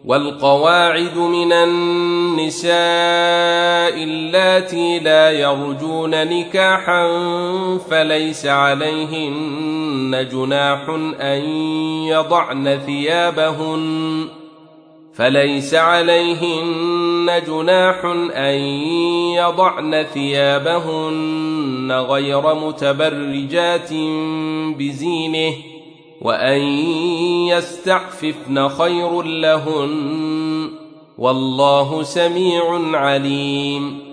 والقواعد من النساء اللاتي لا يرجون نكاحا فليس عليهن جناح أن يضعن ثيابهن غير متبرجات بزينه وأن يستعففن خير لهن والله سميع عليم.